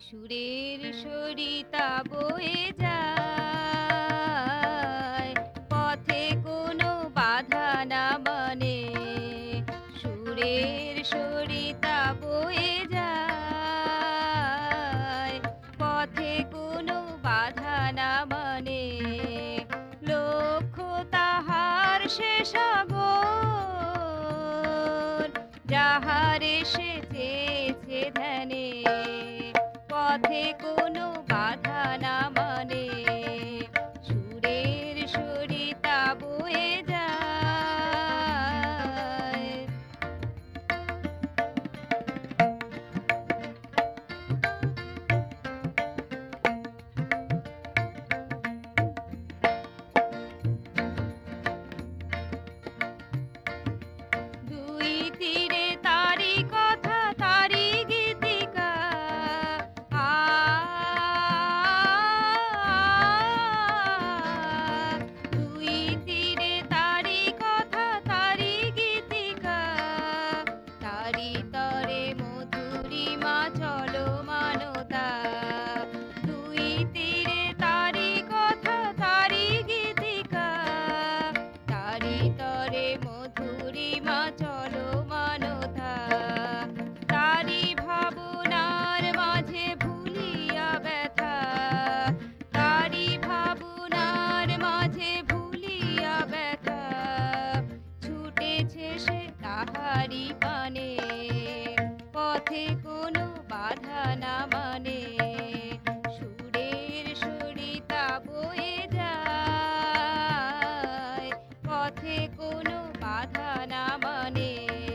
সুরের সরিতা বয়ে যায়, পথে কোনো বাধা না মানে। সুরের সরিতা বয়ে যায়, পথে কোনো বাধা না মানে। লক্ষ্য তাহার সে সাগর, যাহারে সে চেয়েছে ধ্যানে। পথে কোনো বাধা না মানে, সুরের সরিতা বয়ে যায়। দুই তীরে তারি কথা, তারি গীতিকা। আ দুই তীরে তারি কথা, তারি গীতিকা। তারি তরে মধুরিমা চলমানতা। দুই তীরে তারি কথা, তারি গীতিকা। তারি তরে মধুরিমা চলমানতা। তারি ভাবনার মাঝে ভুলিয়া ব্যথা। তারি ভাবনার মাঝে ভুলিয়া ব্যথা। ছুটেছে সে তাহারি পানে, পথে কোনো বাধা না মানে। সুরের সরিতা বয়ে যায়, পথে কোনো বাধা না মানে।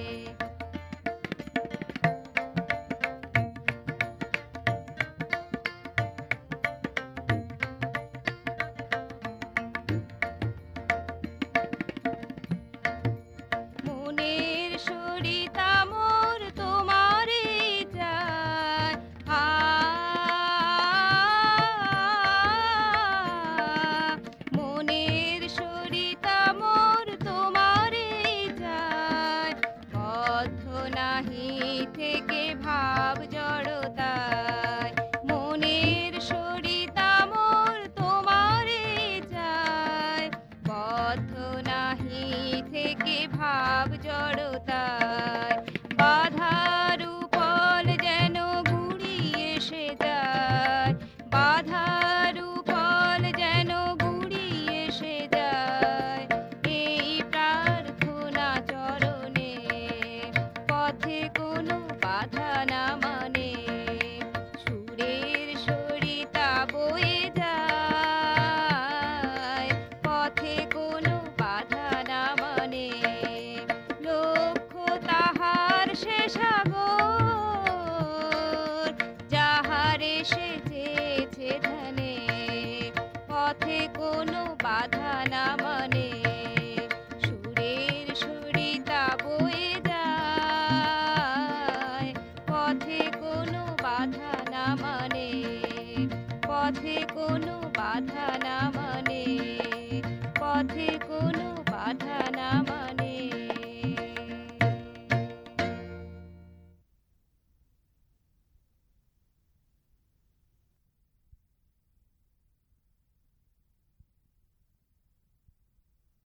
মনের সরিতা মোর তোমারে চায়। আ মনের সরিতা মোর তোমারে চায়। বদ্ধ নাহি থেকে ভাব জড়তায়। মনের সরিতা মোর তোমারে চায়। বদ্ধ নাহি থেকে ভাব জড়তায়। বাধার উপল যেন গুড়িয়ে এসে যায়। বাধার উপল যেন গুড়িয়ে এসে যায়। এই প্রার্থনা চরণে, পথে কোনো বাধা না মানে। সুরের সরিতা বয়ে যায়, পথে কোনো বাধা না মানে। লক্ষ্য তাহার সে সাগর, যাহারে সে চেয়েছে ধ্যানে। পথে কোনো বাধা না মানে। সুরের সরিতা বয়ে যায়, পথে কোনো বাধা না মানে। পথে কোনো বাধা না মানে, পথে কোনো